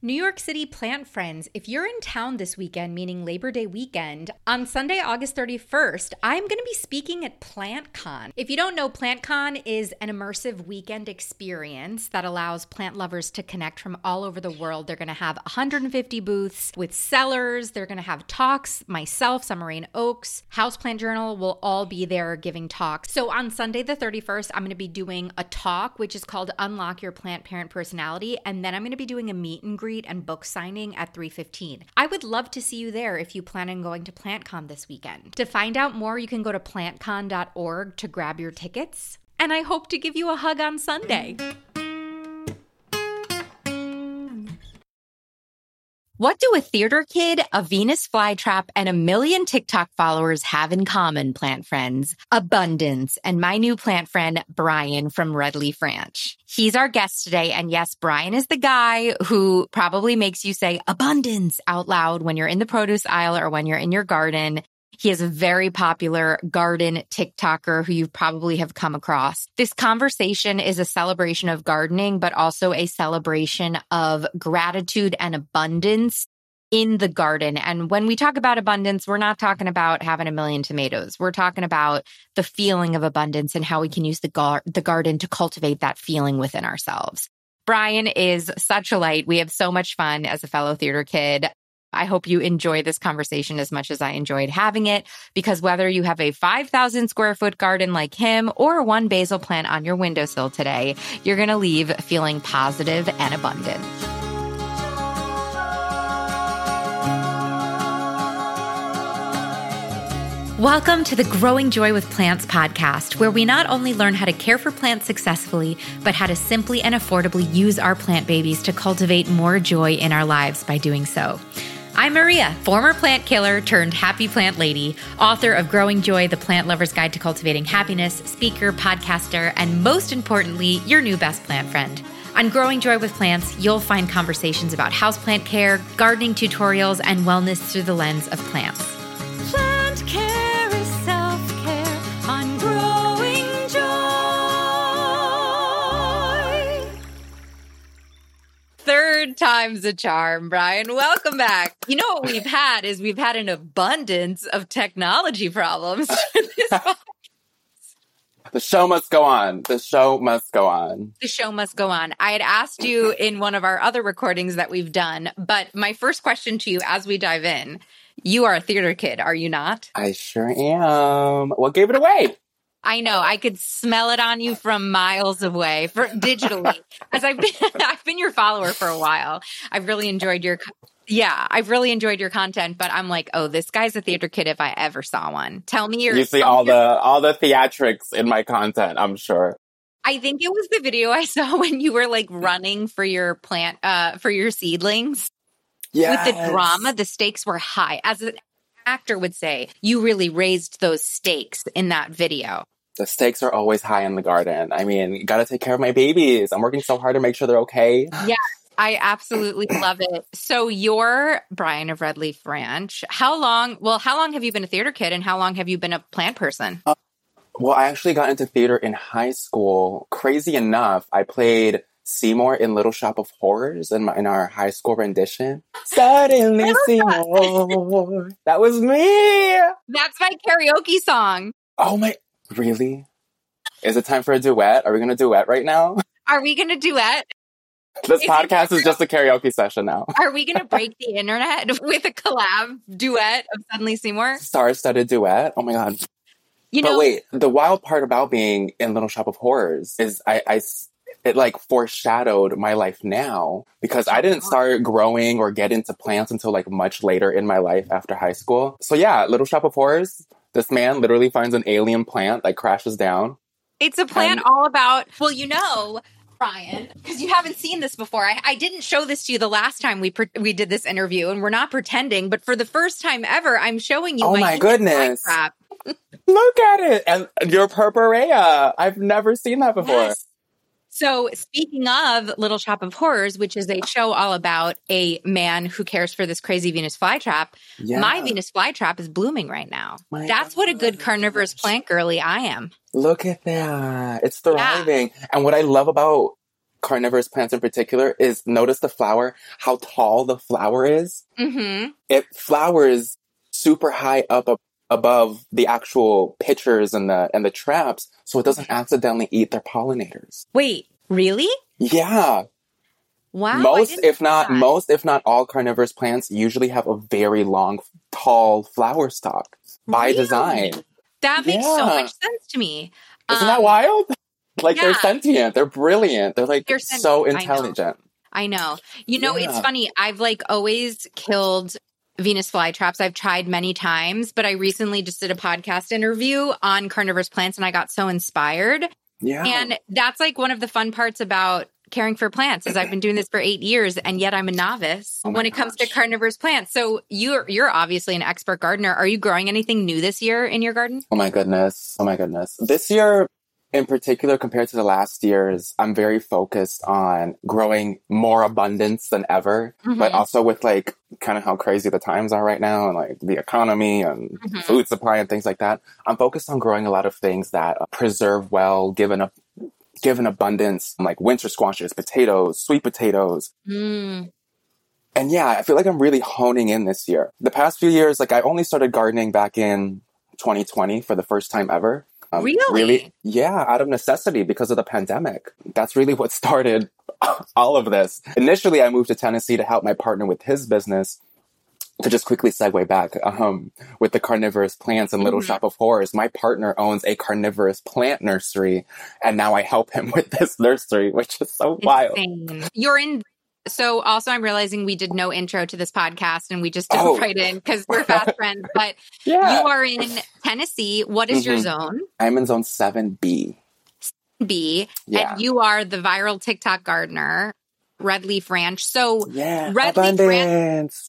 New York City plant friends, if you're in town this weekend, meaning Labor Day weekend, on Sunday, August 31st, I'm going to be speaking at PlantCon. If you don't know, PlantCon is an immersive weekend experience that allows plant lovers to connect from all over the world. They're going to have 150 booths with sellers. They're going to have talks. Myself, Summerrain Oaks, Houseplant Journal will all be there giving talks. So on Sunday the 31st, I'm going to be doing a talk, which is called Unlock Your Plant Parent Personality. And then I'm going to be doing a meet and greet and book signing at 3:15. I would love to see you there if you plan on going to PlantCon this weekend. To find out more, you can go to plantcon.org to grab your tickets. And I hope to give you a hug on Sunday. What do a theater kid, a Venus flytrap, and a million TikTok followers have in common, plant friends? Abundance. And my new plant friend, Brian from Red Leaf Ranch. He's our guest today. And yes, Brian is the guy who probably makes you say abundance out loud when you're in the produce aisle or when you're in your garden. He is a very popular garden TikToker who you probably have come across. This conversation is a celebration of gardening, but also a celebration of gratitude and abundance in the garden. And when we talk about abundance, we're not talking about having a million tomatoes. We're talking about the feeling of abundance and how we can use the garden to cultivate that feeling within ourselves. Brian is such a light. We have so much fun as a fellow theater kid. I hope you enjoy this conversation as much as I enjoyed having it, because whether you have a 5,000 square foot garden like him or one basil plant on your windowsill today, you're going to leave feeling positive and abundant. Welcome to the Growing Joy with Plants podcast, where we not only learn how to care for plants successfully, but how to simply and affordably use our plant babies to cultivate more joy in our lives by doing so. I'm Maria, former plant killer turned happy plant lady, author of Growing Joy, the Plant Lover's Guide to Cultivating Happiness, speaker, podcaster, and most importantly, your new best plant friend. On Growing Joy with Plants, you'll find conversations about houseplant care, gardening tutorials, and wellness through the lens of plants. Plant care is self-care on Growing Joy. Third time's a charm, Brian. Welcome back. You know what we've had is we've had an abundance of technology problems. The show must go on. The show must go on. The show must go on. I had asked you in one of our other recordings that we've done, but my first question to you as we dive in, you are a theater kid, are you not? I sure am. What gave it away? I know. I could smell it on you from miles away, digitally. As I've been your follower for a while. I've really enjoyed your content, but I'm like, oh, this guy's a theater kid if I ever saw one. Tell me You see all the theatrics in my content, I'm sure. I think it was the video I saw when you were like running for your plant, for your seedlings. Yes. With the drama, the stakes were high. As an actor would say, you really raised those stakes in that video. The stakes are always high in the garden. I mean, you got to take care of my babies. I'm working so hard to make sure they're okay. Yeah, I absolutely love it. So you're Brian of Red Leaf Ranch. How long have you been a theater kid and how long have you been a plant person? Well, I actually got into theater in high school. Crazy enough, I played Seymour in Little Shop of Horrors in our high school rendition. Suddenly Seymour. That was me. That's my karaoke song. Oh my, really? Is it time for a duet? Are we going to duet right now? Are we going to duet? This podcast is just a karaoke session now. Are we going to break the internet with a collab duet of Suddenly Seymour? Star-studded duet? Oh my God. But wait, the wild part about being in Little Shop of Horrors is it like foreshadowed my life now, because I didn't start growing or get into plants until like much later in my life after high school. So yeah, Little Shop of Horrors, this man literally finds an alien plant that crashes down. It's a plant all about, Brian, because you haven't seen this before. I didn't show this to you the last time we did this interview, and we're not pretending, but for the first time ever, I'm showing you my goodness. Look at it. And your purpurea. I've never seen that before. Yes. So speaking of Little Shop of Horrors, which is a show all about a man who cares for this crazy Venus flytrap, my Venus flytrap is blooming right now. That's what a good carnivorous plant girly I am. Look at that. It's thriving. Yeah. And what I love about carnivorous plants in particular is notice the flower, how tall the flower is. Mm-hmm. It flowers super high up above the actual pitchers and the traps, so it doesn't accidentally eat their pollinators. Wait, really? Yeah. Wow. Most, if not all carnivorous plants usually have a very long, tall flower stalk by design. That makes so much sense to me. Isn't that wild? Like, they're sentient. They're brilliant. They're like so intelligent. I know. You know, it's funny. I've like always killed Venus flytraps. I've tried many times, but I recently just did a podcast interview on carnivorous plants and I got so inspired. Yeah. And that's like one of the fun parts about caring for plants is I've been doing this for 8 years and yet I'm a novice when it comes to carnivorous plants. So you're obviously an expert gardener. Are you growing anything new this year in your garden? Oh my goodness. This year in particular, compared to the last years, I'm very focused on growing more abundance than ever, but also with like kind of how crazy the times are right now and like the economy and food supply and things like that. I'm focused on growing a lot of things that preserve well, give an abundance, like winter squashes, potatoes, sweet potatoes. And yeah, I feel like I'm really honing in this year. The past few years, like I only started gardening back in 2020 for the first time ever. Really? Yeah, out of necessity because of the pandemic. That's really what started all of this. Initially, I moved to Tennessee to help my partner with his business. To just quickly segue back, with the carnivorous plants and Little Shop of Horrors, my partner owns a carnivorous plant nursery, and now I help him with this nursery, which is so wild. So also I'm realizing we did no intro to this podcast and we just dove right in because we're fast friends, but you are in Tennessee. What is your zone? I'm in zone 7B. And you are the viral TikTok gardener. Red Leaf Ranch. So abundance.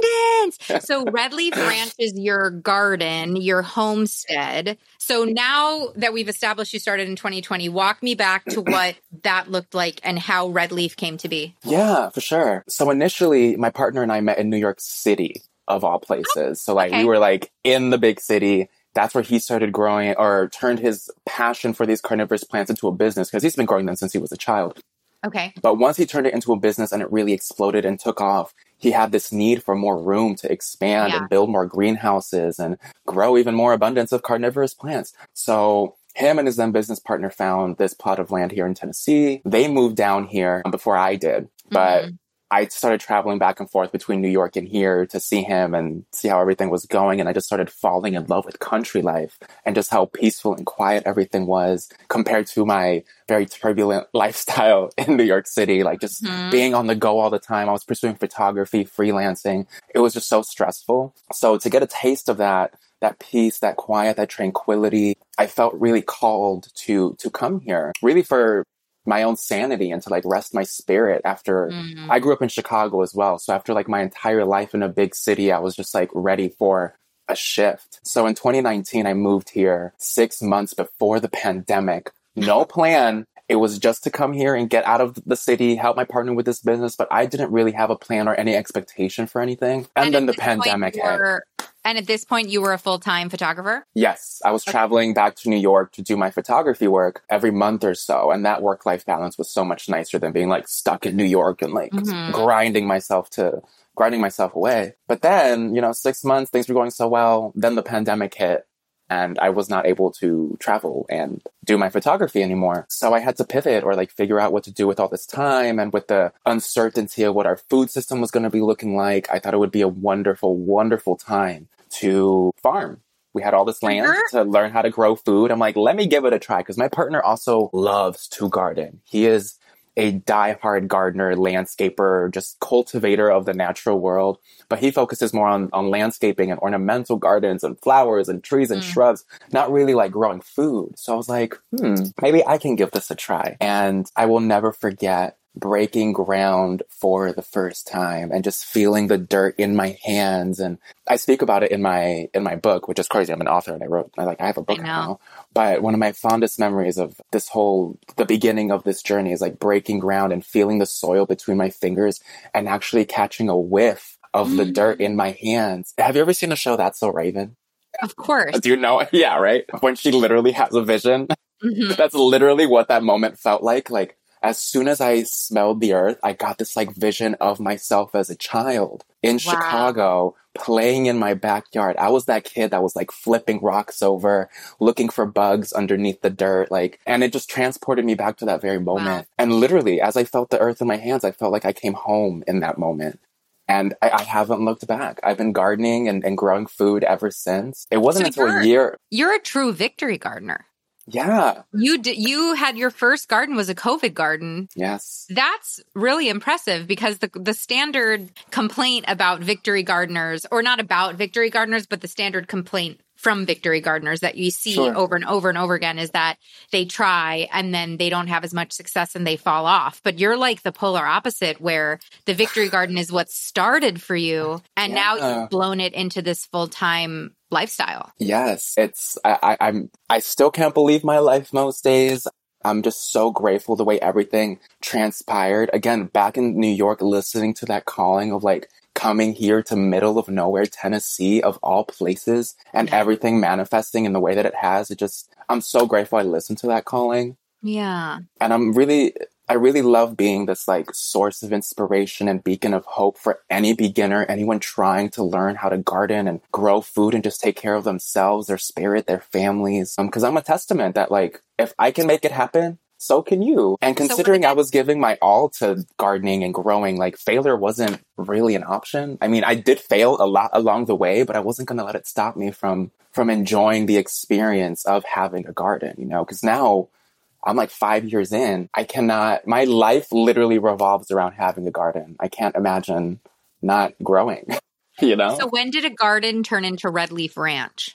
So Red Leaf Ranch is your garden, your homestead. So now that we've established you started in 2020, walk me back to what that looked like and how Red Leaf came to be. Yeah, for sure. So initially, my partner and I met in New York City, of all places. So like we were like in the big city. That's where he started growing or turned his passion for these carnivorous plants into a business because he's been growing them since he was a child. Okay. But once he turned it into a business and it really exploded and took off, he had this need for more room to expand and build more greenhouses and grow even more abundance of carnivorous plants. So him and his then business partner found this plot of land here in Tennessee. They moved down here before I did, but I started traveling back and forth between New York and here to see him and see how everything was going. And I just started falling in love with country life and just how peaceful and quiet everything was compared to my very turbulent lifestyle in New York City. Like just being on the go all the time. I was pursuing photography, freelancing. It was just so stressful. So to get a taste of that peace, that quiet, that tranquility, I felt really called to come here, really for my own sanity and to like rest my spirit after I grew up in Chicago as well. So after like my entire life in a big city, I was just like ready for a shift. So in 2019, I moved here 6 months before the pandemic. No plan. It was just to come here and get out of the city, help my partner with this business. But I didn't really have a plan or any expectation for anything. And then the pandemic hit. And at this point, you were a full-time photographer? Yes. I was traveling back to New York to do my photography work every month or so. And that work-life balance was so much nicer than being like stuck in New York and like grinding myself away. But then, 6 months, things were going so well. Then the pandemic hit and I was not able to travel and do my photography anymore. So I had to pivot or like figure out what to do with all this time. And with the uncertainty of what our food system was going to be looking like, I thought it would be a wonderful, wonderful time to farm. We had all this land to learn how to grow food. I'm like, let me give it a try. Because my partner also loves to garden. He is a diehard gardener, landscaper, just cultivator of the natural world. But he focuses more on landscaping and ornamental gardens and flowers and trees and shrubs, not really like growing food. So I was like, maybe I can give this a try. And I will never forget breaking ground for the first time and just feeling the dirt in my hands. And I speak about it in my book, which is crazy. I'm an author and I have a book now. But one of my fondest memories of the beginning of this journey is like breaking ground and feeling the soil between my fingers and actually catching a whiff of the dirt in my hands. Have you ever seen the show That's So Raven? Of course. Do you know? Yeah, right? When she literally has a vision. That's literally what that moment felt like. Like, as soon as I smelled the earth, I got this like vision of myself as a child in Chicago playing in my backyard. I was that kid that was like flipping rocks over, looking for bugs underneath the dirt, like, and it just transported me back to that very moment. Wow. And literally, as I felt the earth in my hands, I felt like I came home in that moment. And I haven't looked back. I've been gardening and growing food ever since. It wasn't until a year. You're a true victory gardener. Yeah. You had your first garden was a COVID garden. Yes. That's really impressive because the standard complaint about victory gardeners, or not about victory gardeners, but the standard complaint from victory gardeners that you see over and over and over again is that they try and then they don't have as much success and they fall off. But you're like the polar opposite, where the victory garden is what started for you, and now you've blown it into this full-time lifestyle. Yes, I still can't believe my life most days. I'm just so grateful the way everything transpired. Again, back in New York, listening to that calling of like coming here to middle of nowhere, Tennessee, of all places, and everything manifesting in the way that it has. I'm so grateful I listened to that calling. Yeah. And I really love being this like source of inspiration and beacon of hope for any beginner, anyone trying to learn how to garden and grow food and just take care of themselves, their spirit, their families. Because I'm a testament that like, if I can make it happen, so can you. And considering I was giving my all to gardening and growing, like failure wasn't really an option. I mean, I did fail a lot along the way, but I wasn't going to let it stop me from enjoying the experience of having a garden, you know, because now I'm like 5 years in. My life literally revolves around having a garden. I can't imagine not growing, you know? So when did a garden turn into Red Leaf Ranch?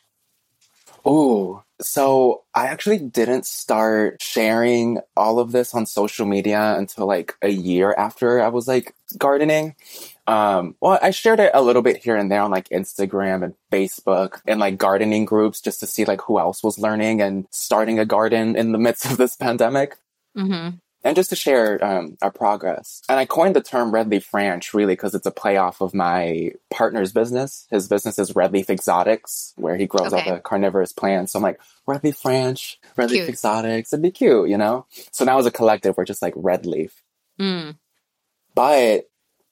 Oh, so I actually didn't start sharing all of this on social media until like a year after I was like gardening. Well, I shared it a little bit here and there on like Instagram and Facebook and like gardening groups just to see like who else was learning and starting a garden in the midst of this pandemic. Mm-hmm. And just to share our progress. And I coined the term Red Leaf Ranch really because it's a playoff of my partner's business. His business is Red Leaf Exotics, where he grows all the carnivorous plants. So I'm like, Red Leaf Ranch, Red Leaf Exotics. It'd be cute, you know? So now as a collective, we're just like Red Leaf. Mm. But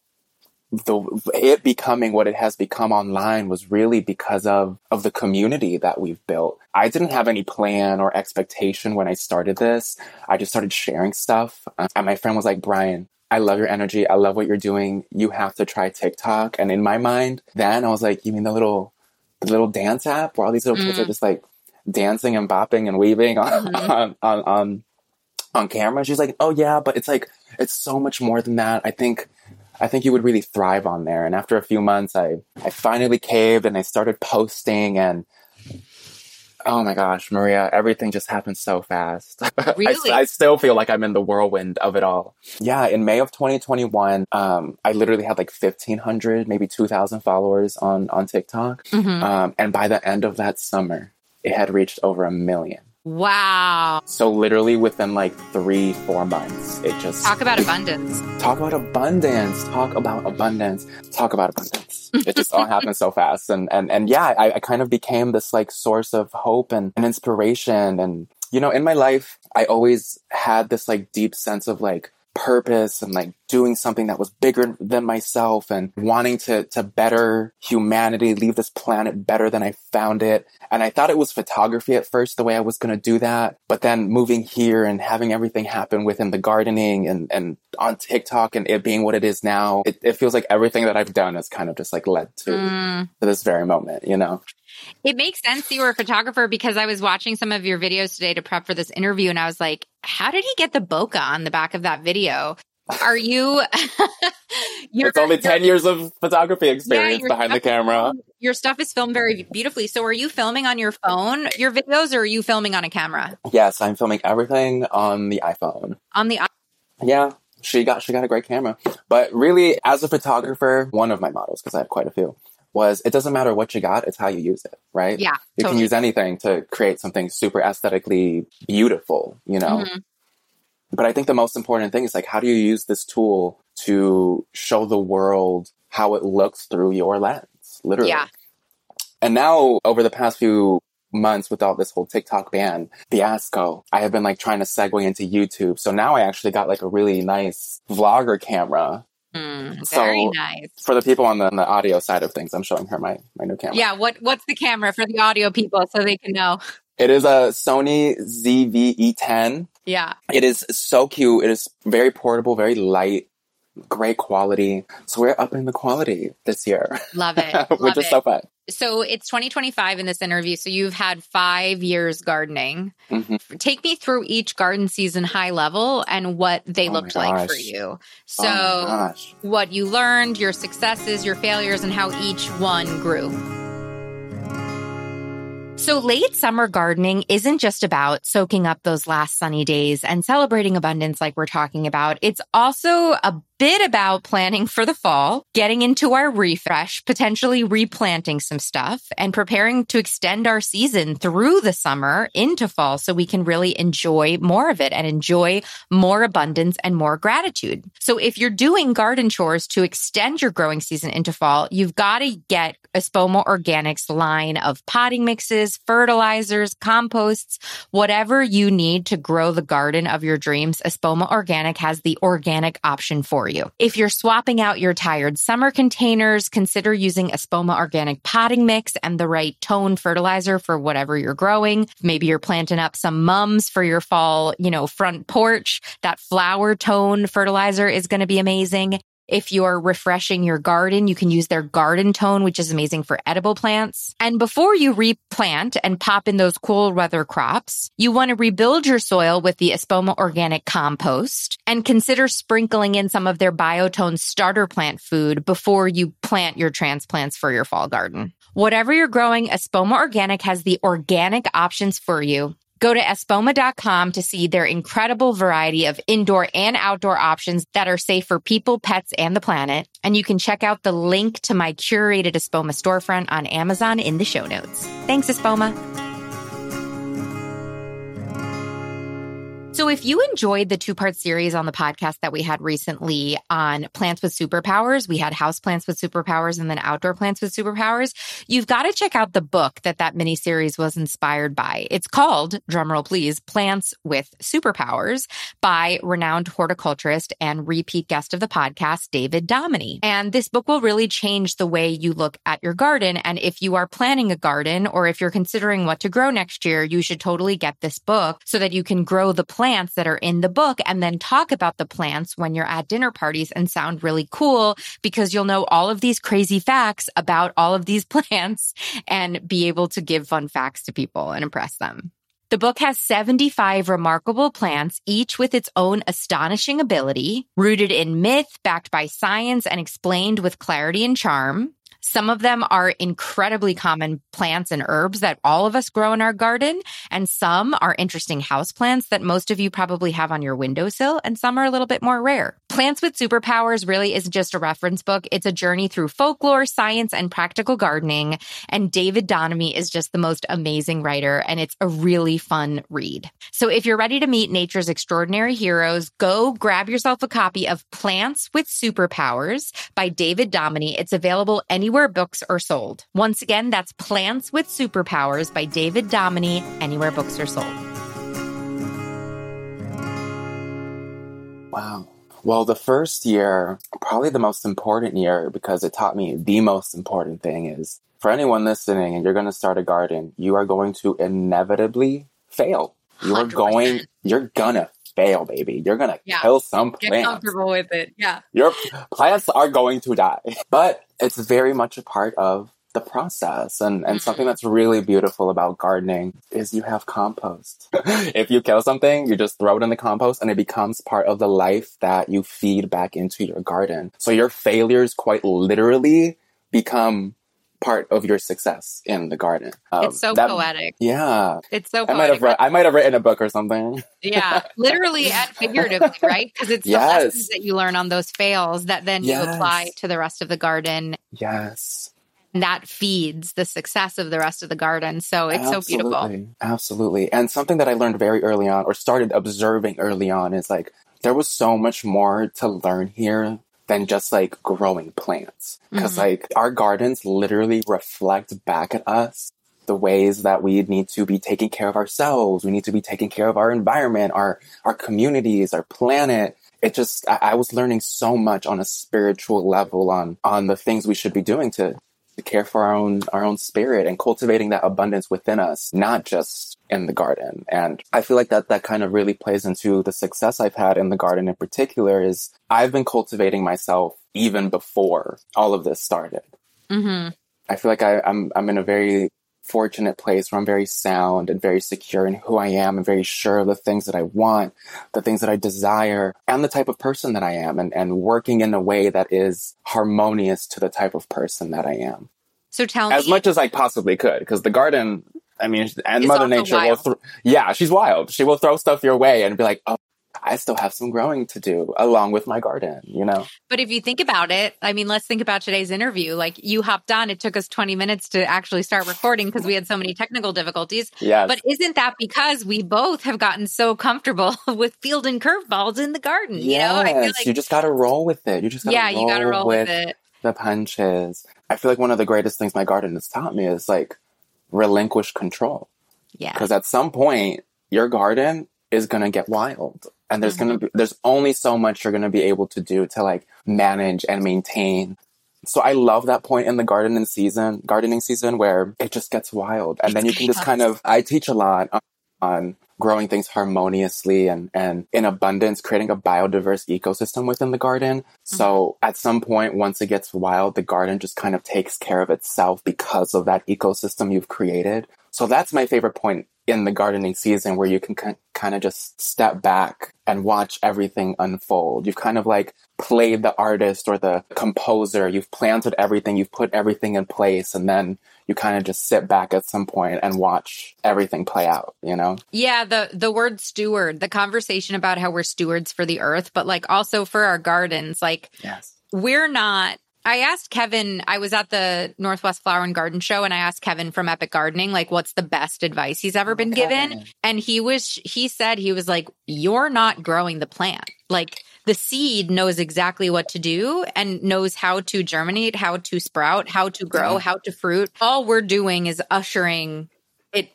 it becoming what it has become online was really because of the community that we've built. I didn't have any plan or expectation when I started this. I just started sharing stuff. And my friend was like, Brian, I love your energy. I love what you're doing. You have to try TikTok. And in my mind, then I was like, you mean the little dance app where all these little kids are just like dancing and bopping and weaving on camera? She's like, oh yeah, but it's like, it's so much more than that. I think you would really thrive on there. And after a few months, I finally caved and I started posting, and oh my gosh, Maria, everything just happened so fast. Really? I still feel like I'm in the whirlwind of it all. Yeah, in May of 2021, I literally had like 1,500, maybe 2,000 followers on TikTok. Mm-hmm. And by the end of that summer, it had reached over 1 million. Wow. So literally within like 3-4 months, it just... Talk about abundance. Talk about abundance. It just all happened so fast. And yeah, I kind of became this like source of hope and inspiration. And, you know, in my life, I always had this like deep sense of like purpose and like doing something that was bigger than myself and wanting to better humanity, leave this planet better than I found it. And I thought it was photography at first, the way I was going to do that. But then moving here and having everything happen within the gardening and on TikTok and it being what it is now, it feels like everything that I've done has kind of just like led to this very moment, you know? It makes sense you were a photographer because I was watching some of your videos today to prep for this interview and I was like, how did he get the bokeh on the back of that video? Are you... It's only 10 years of photography experience behind the camera. Your stuff is filmed very beautifully. So are you filming on your phone, your videos, or are you filming on a camera? Yes, I'm filming everything on the iPhone. On the iPhone? Yeah. She got a great camera. But really, as a photographer, one of my models, because I have quite a few, was it doesn't matter what you got, it's how you use it, right? Yeah, you can use anything to create something super aesthetically beautiful, you know? Mm-hmm. But I think the most important thing is like, how do you use this tool to show the world how it looks through your lens, literally? Yeah. And now over the past few months without this whole TikTok ban fiasco, I have been like trying to segue into YouTube. So now I actually got like a really nice vlogger camera. Very nice. For the people on the audio side of things, I'm showing her my new camera. Yeah, what's the camera for the audio people so they can know? It is a Sony ZV-E10. Yeah. It is so cute. It is very portable, very light, great quality. So we're upping the quality this year. Love it. Which is so fun. So it's 2025 in this interview. So you've had 5 years gardening. Mm-hmm. Take me through each garden season high level and what they looked like for you. So what you learned, your successes, your failures, and how each one grew. So late summer gardening isn't just about soaking up those last sunny days and celebrating abundance like we're talking about. It's also a bit about planning for the fall, getting into our refresh, potentially replanting some stuff, and preparing to extend our season through the summer into fall so we can really enjoy more of it and enjoy more abundance and more gratitude. So if you're doing garden chores to extend your growing season into fall, you've got to get Espoma Organics line of potting mixes, fertilizers, composts, whatever you need to grow the garden of your dreams. Espoma Organic has the organic option for you. If you're swapping out your tired summer containers, consider using Espoma Organic potting mix and the right tone fertilizer for whatever you're growing. Maybe you're planting up some mums for your fall, front porch. That flower tone fertilizer is going to be amazing. If you're refreshing your garden, you can use their garden tone, which is amazing for edible plants. And before you replant and pop in those cool weather crops, you want to rebuild your soil with the Espoma Organic compost and consider sprinkling in some of their Biotone starter plant food before you plant your transplants for your fall garden. Whatever you're growing, Espoma Organic has the organic options for you. Go to espoma.com to see their incredible variety of indoor and outdoor options that are safe for people, pets, and the planet. And you can check out the link to my curated Espoma storefront on Amazon in the show notes. Thanks, Espoma. So if you enjoyed the 2-part series on the podcast that we had recently on plants with superpowers, we had house plants with superpowers and then outdoor plants with superpowers, you've got to check out the book that mini series was inspired by. It's called, drumroll please, Plants with Superpowers by renowned horticulturist and repeat guest of the podcast, David Dominy. And this book will really change the way you look at your garden. And if you are planning a garden or if you're considering what to grow next year, you should totally get this book so that you can grow the plants that are in the book and then talk about the plants when you're at dinner parties and sound really cool because you'll know all of these crazy facts about all of these plants and be able to give fun facts to people and impress them. The book has 75 remarkable plants, each with its own astonishing ability, rooted in myth, backed by science, and explained with clarity and charm. Some of them are incredibly common plants and herbs that all of us grow in our garden, and some are interesting houseplants that most of you probably have on your windowsill, and some are a little bit more rare. Plants with Superpowers really isn't just a reference book. It's a journey through folklore, science, and practical gardening, and David Dominy is just the most amazing writer, and it's a really fun read. So if you're ready to meet nature's extraordinary heroes, go grab yourself a copy of Plants with Superpowers by David Dominy. It's available anywhere books are sold. Once again, that's Plants with Superpowers by David Dominy, anywhere books are sold. Wow. Well, the first year, probably the most important year because it taught me the most important thing is for anyone listening and you're going to start a garden, you are going to inevitably fail. You're 100%. You're gonna fail, baby. You're gonna kill some plants. Get comfortable with it. Yeah. Your plants are going to die. But it's very much a part of the process. And something that's really beautiful about gardening is you have compost. If you kill something, you just throw it in the compost and it becomes part of the life that you feed back into your garden. So your failures quite literally become part of your success in the garden. It's so poetic. Yeah. It's so poetic. I might have written a book or something. Yeah. Literally and figuratively, right? Because it's the lessons that you learn on those fails that then you apply to the rest of the garden. Yes. And that feeds the success of the rest of the garden. So it's so beautiful. Absolutely. And something that I learned very early on or started observing early on is like, there was so much more to learn here than just like growing plants. Because like our gardens literally reflect back at us the ways that we need to be taking care of ourselves. We need to be taking care of our environment, our communities, our planet. It just, I was learning so much on a spiritual level on the things we should be doing to care for our own spirit and cultivating that abundance within us, not just in the garden. And I feel like that kind of really plays into the success I've had in the garden in particular. Is I've been cultivating myself even before all of this started. Mm-hmm. I feel like I'm in a very fortunate place where I'm very sound and very secure in who I am and very sure of the things that I want, the things that I desire, and the type of person that I am, and working in a way that is harmonious to the type of person that I am. So tell me. As much as I possibly could, because the garden, I mean, and Mother Nature will, she's wild. She will throw stuff your way and be like, oh, I still have some growing to do along with my garden, you know? But if you think about it, I mean, let's think about today's interview. Like, you hopped on, it took us 20 minutes to actually start recording because we had so many technical difficulties. Yes. But isn't that because we both have gotten so comfortable with fielding curveballs in the garden? Yes. You know, I feel like you just got to roll with it. You just got to roll with it. The punches. I feel like one of the greatest things my garden has taught me is like relinquish control. Yeah. Because at some point, your garden is going to get wild. And there's only so much you're going to be able to do to like manage and maintain. So I love that point in the gardening season where it just gets wild. And then you can just I teach a lot on growing things harmoniously and in abundance, creating a biodiverse ecosystem within the garden. Mm-hmm. So at some point, once it gets wild, the garden just kind of takes care of itself because of that ecosystem you've created. So that's my favorite point in the gardening season, where you can kind of just step back and watch everything unfold. You've kind of like played the artist or the composer. You've planted everything. You've put everything in place. And then you kind of just sit back at some point and watch everything play out, you know? Yeah, the word steward, the conversation about how we're stewards for the earth, but like also for our gardens. Like, yes. We're not. I asked Kevin, I was at the Northwest Flower and Garden Show, and I asked Kevin from Epic Gardening, like, what's the best advice he's ever been given? And he said, you're not growing the plant. Like, the seed knows exactly what to do and knows how to germinate, how to sprout, how to grow, how to fruit. All we're doing is ushering it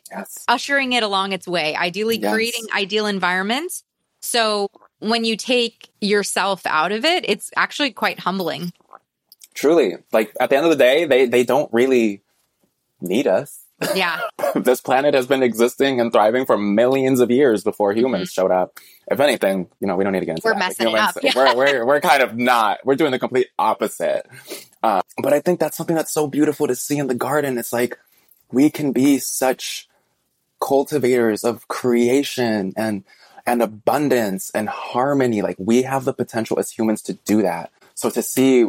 along its way, ideally creating ideal environments. So when you take yourself out of it, it's actually quite humbling. Truly. Like, at the end of the day, they don't really need us. Yeah. This planet has been existing and thriving for millions of years before humans showed up. If anything, you know, we don't need to get into that. We're messing it up. Yeah. We're kind of not. We're doing the complete opposite. But I think that's something that's so beautiful to see in the garden. It's like, we can be such cultivators of creation and abundance and harmony. Like, we have the potential as humans to do that. So to see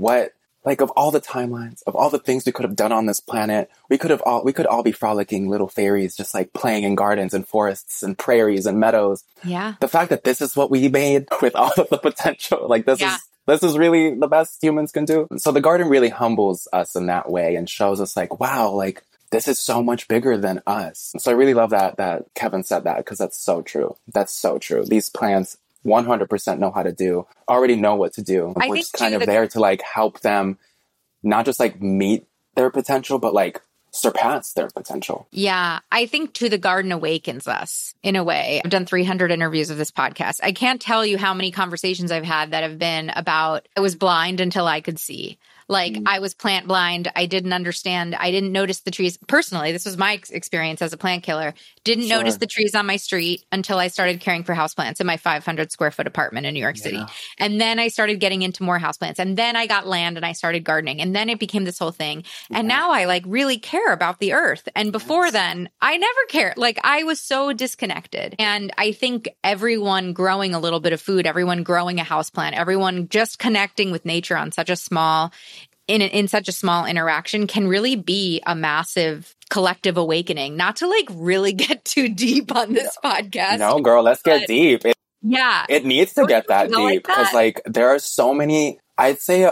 of all the timelines, of all the things we could have done on this planet, we could all be frolicking little fairies, just like playing in gardens and forests and prairies and meadows. Yeah. The fact that this is what we made with all of the potential, like this is really the best humans can do. So the garden really humbles us in that way and shows us like, wow, like this is so much bigger than us. So I really love that Kevin said that, because that's so true. That's so true. These plants 100% know how to do, already know what to do. We're just kind of there to like help them not just like meet their potential, but like surpass their potential. Yeah. I think too, the garden awakens us in a way. I've done 300 interviews of this podcast. I can't tell you how many conversations I've had that have been about, I was blind until I could see. Like, I was plant blind. I didn't understand. I didn't notice the trees. Personally, this was my experience as a plant killer. Didn't notice the trees on my street until I started caring for houseplants in my 500 square foot apartment in New York City. And then I started getting into more houseplants. And then I got land and I started gardening. And then it became this whole thing. And now I like really care about the earth. And before then, I never cared. Like, I was so disconnected. And I think everyone growing a little bit of food, everyone growing a houseplant, everyone just connecting with nature on such a small in such a small interaction can really be a massive collective awakening. Not to like really get too deep on this podcast. No, girl, let's get deep. It needs to get that deep, because like there are so many, I'd say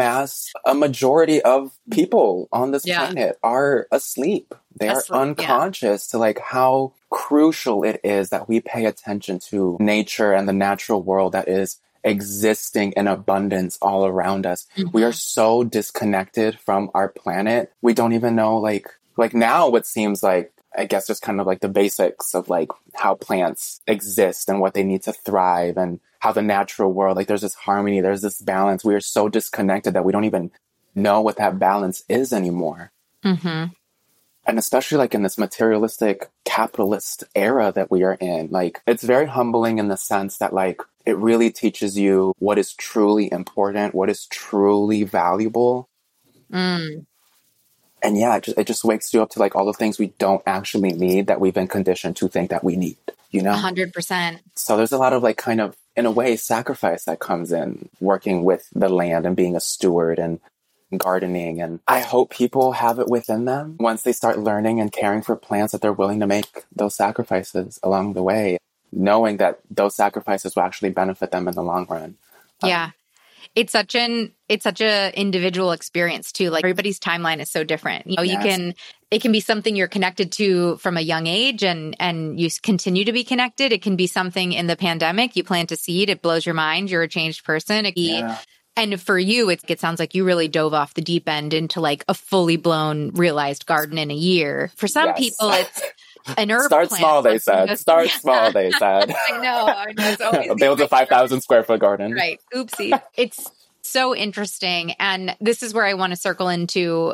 a majority of people on this planet are asleep. They are unconscious to like how crucial it is that we pay attention to nature and the natural world that is existing in abundance all around us. We are so disconnected from our planet. We don't even know, like, Like now it seems like, I guess, just kind of like the basics of like how plants exist and what they need to thrive and how the natural world, like there's this harmony, there's this balance. We are so disconnected that we don't even know what that balance is anymore. Mm-hmm. And especially like in this materialistic capitalist era that we are in, like it's very humbling in the sense that like it really teaches you what is truly important, what is truly valuable. Mm. And yeah, it just wakes you up to like all the things we don't actually need that we've been conditioned to think that we need, you know? 100%. So there's a lot of like kind of, in a way, sacrifice that comes in working with the land and being a steward and gardening. And I hope people have it within them once they start learning and caring for plants, that they're willing to make those sacrifices along the way, knowing that those sacrifices will actually benefit them in the long run. Yeah. It's such a individual experience too. Like everybody's timeline is so different. You know, Yes. it can be something you're connected to from a young age and you continue to be connected. It can be something in the pandemic. You plant a seed, it blows your mind. You're a changed person. And for you, it sounds like you really dove off the deep end into like a fully blown realized garden in a year. For some people, it's an herb Start plant. small, they said. Start small, they said. I know. It's always Build a 5,000 square foot garden. Right. Oopsie. It's so interesting. And this is where I want to circle into,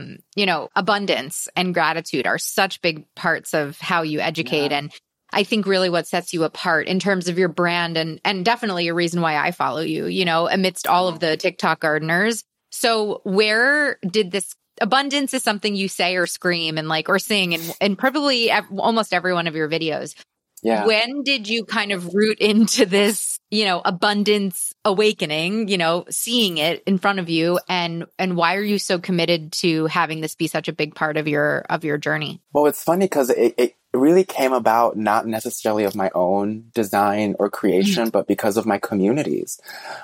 abundance and gratitude are such big parts of how you educate. Yeah. And I think really what sets you apart in terms of your brand and definitely a reason why I follow you, you know, amidst all of the TikTok gardeners. So where did this abundance is something you say or scream and like, or sing and probably almost every one of your videos. Yeah. When did you kind of root into this, abundance awakening, seeing it in front of you and why are you so committed to having this be such a big part of your journey? Well, it's funny because it really came about not necessarily of my own design or creation, but because of my communities.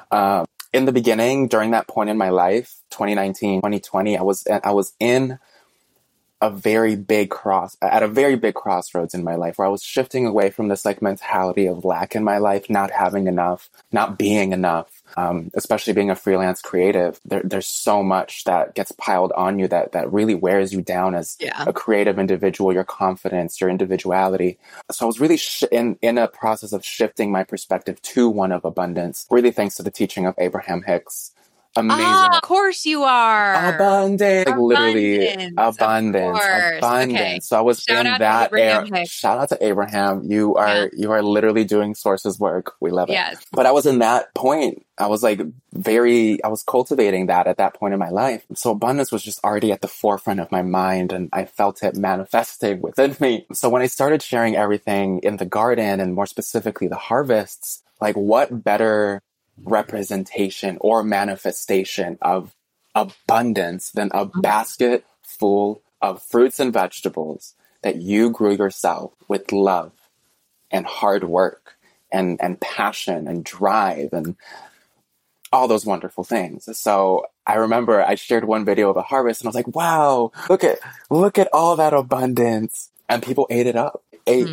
In the beginning, during that point in my life, 2019, 2020, I was in at a very big crossroads in my life where I was shifting away from this like mentality of lack in my life, not having enough, not being enough, especially being a freelance creative. There's so much that gets piled on you that really wears you down as a creative individual, your confidence, your individuality. So I was really in a process of shifting my perspective to one of abundance, really thanks to the teaching of Abraham Hicks. Amazing. Of course you are. Abundance. Like literally abundance. Okay. So I was in that era. Shout out to Abraham. You are literally doing sources work. We love it. Yes. But I was in that point. I was cultivating that at that point in my life. So abundance was just already at the forefront of my mind and I felt it manifesting within me. So when I started sharing everything in the garden and more specifically the harvests, like what better representation or manifestation of abundance than a basket full of fruits and vegetables that you grew yourself with love and hard work and passion and drive and all those wonderful things. So I remember I shared one video of a harvest and I was like, wow, look at all that abundance. And people ate it up.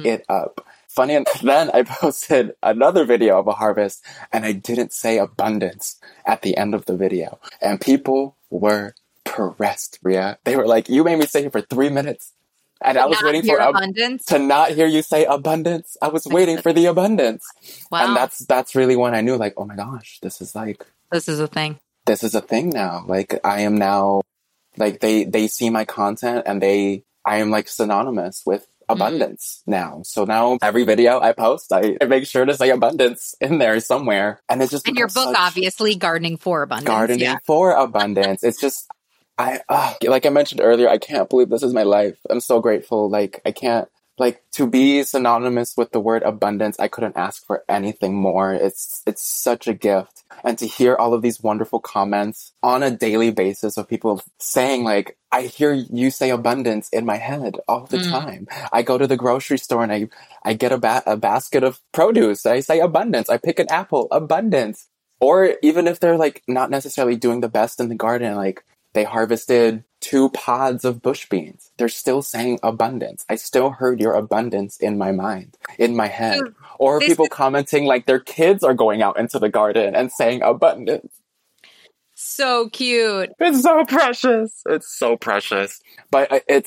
Funny, and then I posted another video of a harvest and I didn't say abundance at the end of the video. And people were pressed, Ria. They were like, you made me stay here for 3 minutes. And I was waiting for abundance to not hear you say abundance. I was waiting for the abundance. Wow. And that's really when I knew like, oh my gosh, this is a thing. This is a thing now. Like I am now, like they see my content and I am like synonymous with abundance now. So now every video I post, I make sure to say abundance in there somewhere. And it's just, and your book, obviously, Gardening for Abundance. For Abundance. It's just, like I mentioned earlier, I can't believe this is my life. I'm so grateful. Like I can't, like to be synonymous with the word abundance, I couldn't ask for anything more. It's such a gift. And to hear all of these wonderful comments on a daily basis of people saying like, I hear you say abundance in my head all the time. I go to the grocery store and I get a basket of produce. I say abundance. I pick an apple, abundance. Or even if they're like not necessarily doing the best in the garden, like they harvested 2 pods of bush beans. They're still saying abundance. I still heard your abundance in my mind, in my head. Or people commenting like their kids are going out into the garden and saying abundance. So cute. It's so precious. It's so precious. But it's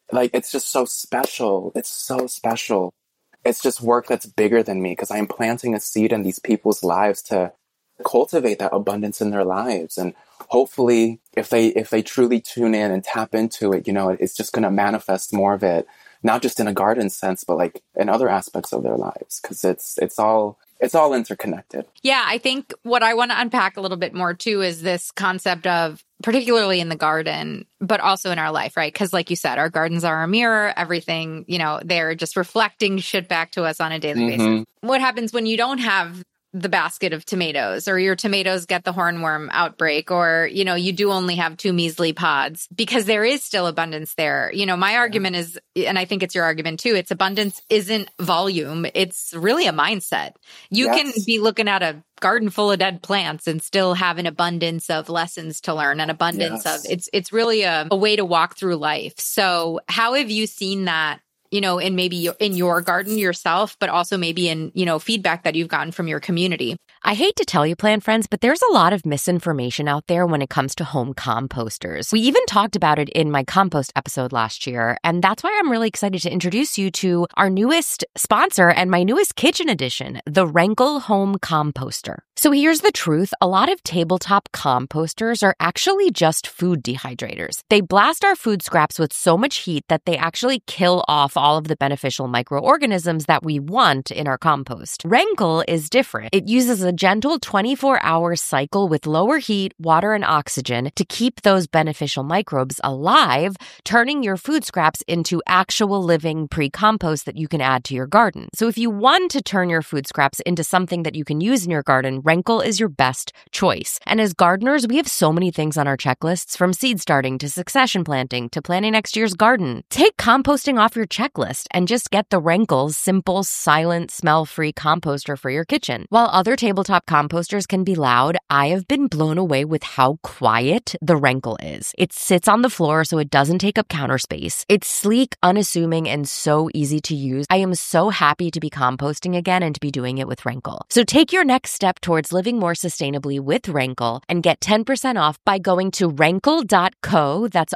like, it's just so special. It's so special. It's just work that's bigger than me because I'm planting a seed in these people's lives to cultivate that abundance in their lives. And hopefully if they truly tune in and tap into it, you know, it's just going to manifest more of it, not just in a garden sense, but like in other aspects of their lives. Cause it's all interconnected. Yeah. I think what I want to unpack a little bit more too is this concept of, particularly in the garden, but also in our life, right? Because like you said, our gardens are our mirror, everything, you know, they're just reflecting shit back to us on a daily basis. What happens when you don't have the basket of tomatoes, or your tomatoes get the hornworm outbreak, or, you know, you do only have 2 measly pods, because there is still abundance there. You know, my argument is, and I think it's your argument too, it's abundance isn't volume. It's really a mindset. You can be looking at a garden full of dead plants and still have an abundance of lessons to learn, an abundance of, it's really a way to walk through life. So how have you seen that, you know, in maybe in your garden yourself, but also maybe in, you know, feedback that you've gotten from your community? I hate to tell you, plant friends, but there's a lot of misinformation out there when it comes to home composters. We even talked about it in my compost episode last year, and that's why I'm really excited to introduce you to our newest sponsor and my newest kitchen edition, the Renkel Home Composter. So here's the truth. A lot of tabletop composters are actually just food dehydrators. They blast our food scraps with so much heat that they actually kill off all of the beneficial microorganisms that we want in our compost. Renkel is different. It uses a gentle 24-hour cycle with lower heat, water, and oxygen to keep those beneficial microbes alive, turning your food scraps into actual living pre-compost that you can add to your garden. So if you want to turn your food scraps into something that you can use in your garden, Renkel is your best choice. And as gardeners, we have so many things on our checklists, from seed starting to succession planting to planning next year's garden. Take composting off your checklist and just get the Renkel's simple, silent, smell-free composter for your kitchen. While other tabletop composters can be loud, I have been blown away with how quiet the Renkel is. It sits on the floor so it doesn't take up counter space. It's sleek, unassuming, and so easy to use. I am so happy to be composting again and to be doing it with Renkel. So take your next step towards living more sustainably with Renkel and get 10% off by going to renkel.co, that's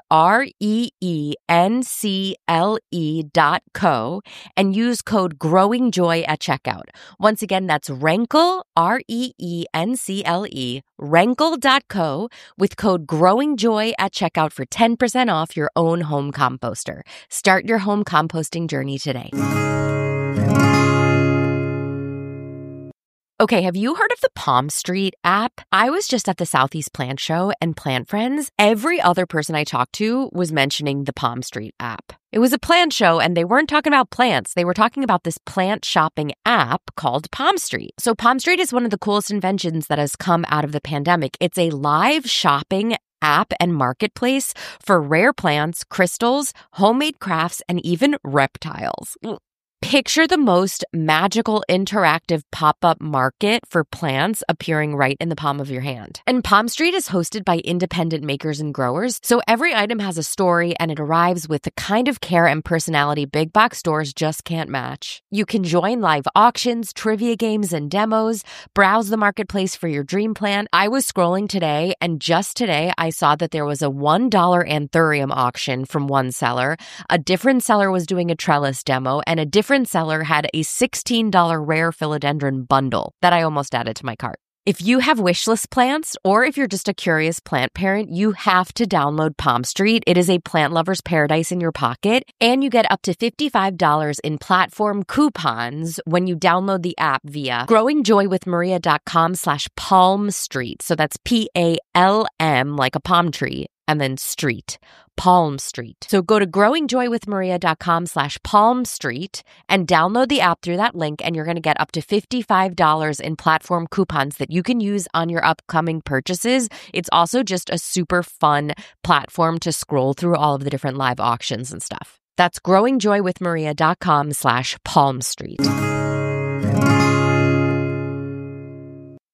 REENCLE.co, and use code GROWINGJOY at checkout. Once again, that's Renkel, REENCLE, renkel.co, with code GROWINGJOY at checkout for 10% off your own home composter. Start your home composting journey today. Okay, have you heard of the Palm Street app? I was just at the Southeast Plant Show, and Plant Friends, every other person I talked to was mentioning the Palm Street app. It was a plant show, and they weren't talking about plants. They were talking about this plant shopping app called Palm Street. So Palm Street is one of the coolest inventions that has come out of the pandemic. It's a live shopping app and marketplace for rare plants, crystals, homemade crafts, and even reptiles. Picture the most magical interactive pop-up market for plants appearing right in the palm of your hand. And Palm Street is hosted by independent makers and growers, so every item has a story and it arrives with the kind of care and personality big box stores just can't match. You can join live auctions, trivia games, and demos, browse the marketplace for your dream plant. I was scrolling today, and just today I saw that there was a $1 anthurium auction from one seller. A different seller was doing a trellis demo, and a different seller had a $16 rare philodendron bundle that I almost added to my cart. If you have wishlist plants, or if you're just a curious plant parent, you have to download Palm Street. It is a plant lover's paradise in your pocket, and you get up to $55 in platform coupons when you download the app via growingjoywithmaria.com/Palm Street. So that's PALM, like a palm tree, and then street. Palm Street. So go to growingjoywithmaria.com/Palm Street and download the app through that link, and you're going to get up to $55 in platform coupons that you can use on your upcoming purchases. It's also just a super fun platform to scroll through all of the different live auctions and stuff. That's growingjoywithmaria.com/Palm Street.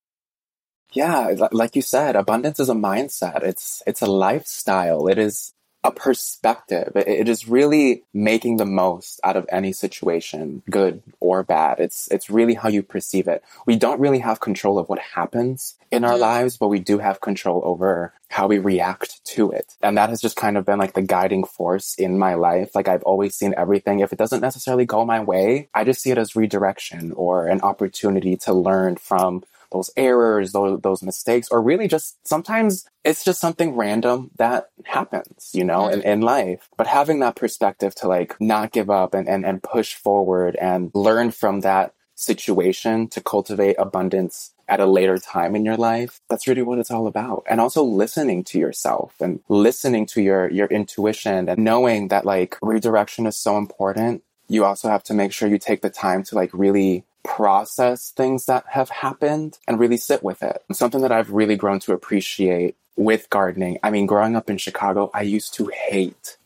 Yeah, like you said, abundance is a mindset. It's a lifestyle. It is a perspective. It is really making the most out of any situation, good or bad. It's really how you perceive it. We don't really have control of what happens in our lives, but we do have control over how we react to it. And that has just kind of been like the guiding force in my life. Like I've always seen everything. If it doesn't necessarily go my way, I just see it as redirection or an opportunity to learn from those errors, those mistakes, or really just sometimes it's just something random that happens, you know, in life. But having that perspective to like not give up and push forward and learn from that situation to cultivate abundance at a later time in your life, that's really what it's all about. And also listening to yourself and listening to your intuition and knowing that like redirection is so important. You also have to make sure you take the time to like really process things that have happened and really sit with it. Something that I've really grown to appreciate with gardening. I mean, growing up in Chicago, I used to hate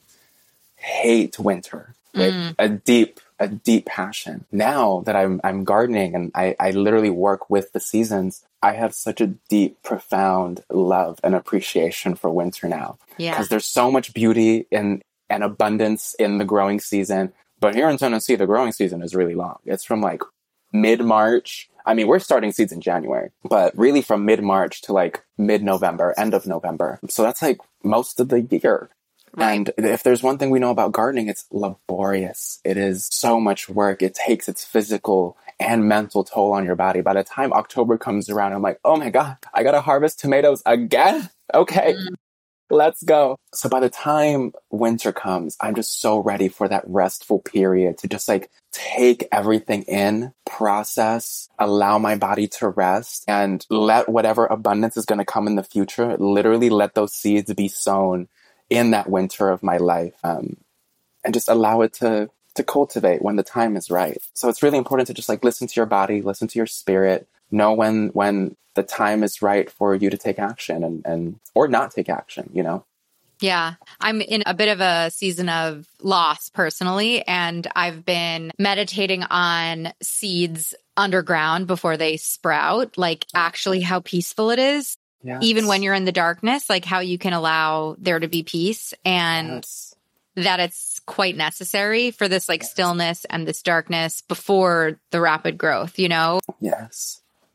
winter with a deep passion. Now that I'm gardening and I literally work with the seasons, I have such a deep, profound love and appreciation for winter now. Yeah. Because there's so much beauty and abundance in the growing season. But here in Tennessee, the growing season is really long. It's from like mid-March. I mean, we're starting seeds in January, but really from mid-March to like mid-November, end of November. So that's like most of the year. Right. And if there's one thing we know about gardening, it's laborious. It is so much work. It takes its physical and mental toll on your body. By the time October comes around, I'm like, oh my God, I got to harvest tomatoes again? Okay. Let's go. So by the time winter comes, I'm just so ready for that restful period to just like take everything in, process, allow my body to rest, and let whatever abundance is going to come in the future, literally let those seeds be sown in that winter of my life, and just allow it to cultivate when the time is right. So it's really important to just like listen to your body, listen to your spirit, know when the time is right for you to take action and or not take action, you know? Yeah, I'm in a bit of a season of loss personally, and I've been meditating on seeds underground before they sprout, like actually how peaceful it is. Yes. Even when you're in the darkness, like how you can allow there to be peace and that it's quite necessary for this like stillness and this darkness before the rapid growth, you know? Yes.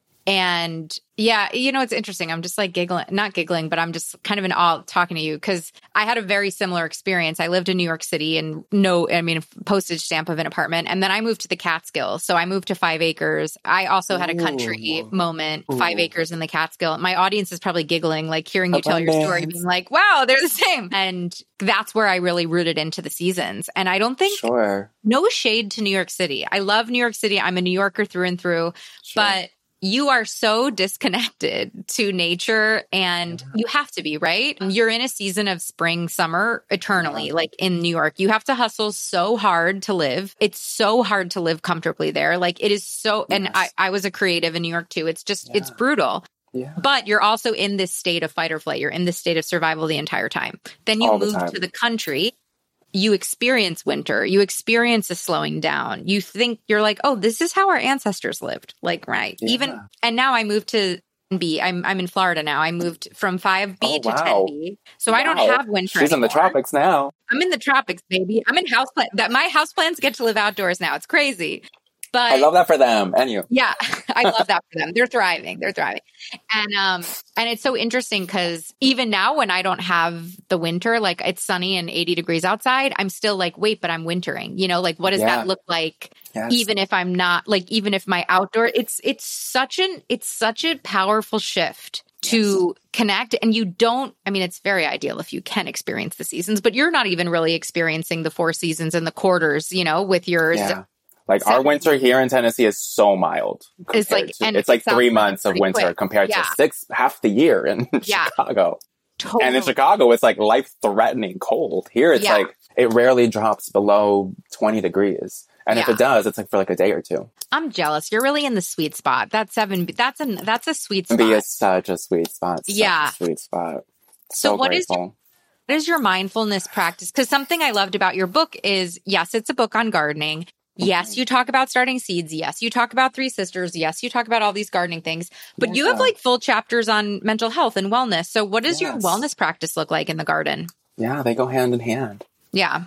And yeah, you know, it's interesting. I'm just like not giggling, but I'm just kind of in awe talking to you because I had a very similar experience. I lived in New York City and postage stamp of an apartment. And then I moved to the Catskills. So I moved to 5 acres. I also had a country moment, 5 acres in the Catskill. My audience is probably giggling, like hearing you tell your story, being like, wow, they're the same. And that's where I really rooted into the seasons. And I don't think, no shade to New York City. I love New York City. I'm a New Yorker through and through, but you are so disconnected to nature and you have to be, right? You're in a season of spring, summer, eternally, like in New York. You have to hustle so hard to live. It's so hard to live comfortably there. Like it is so, and I was a creative in New York too. It's just, it's brutal. Yeah. But you're also in this state of fight or flight. You're in this state of survival the entire time. Then you move to the country. You experience winter, you experience a slowing down. You think you're like, oh, this is how our ancestors lived. Like, right. Yeah. Even, and now I moved to B. I'm in Florida now. I moved from 5B to 10B. So I don't have winter She's anymore. In the tropics now. I'm in the tropics, baby. I'm in my houseplants get to live outdoors now. It's crazy. But I love that for them and you. Yeah, I love that for them. They're thriving. And it's so interesting because even now when I don't have the winter, like it's sunny and 80 degrees outside, I'm still like, wait, but I'm wintering. You know, like what does that look like? Yes. Even if I'm not, like even if my outdoor, it's such a powerful shift to connect. And you don't, I mean, it's very ideal if you can experience the seasons, but you're not even really experiencing the 4 seasons and the quarters, you know, with yours. Yeah. Like our winter here in Tennessee is so mild. It's like 3 months of winter compared to half the year in Chicago. Totally. And in Chicago, it's like life-threatening cold. Here, it's like it rarely drops below 20 degrees. And if it does, it's like for like a day or two. I'm jealous. You're really in the sweet spot. That's a sweet spot. B is such a sweet spot. A sweet spot. So what is your mindfulness practice? Because something I loved about your book is, yes, it's a book on gardening. Yes, you talk about starting seeds. Yes, you talk about 3 sisters. Yes, you talk about all these gardening things. But you have like full chapters on mental health and wellness. So what does your wellness practice look like in the garden? Yeah, they go hand in hand. Yeah.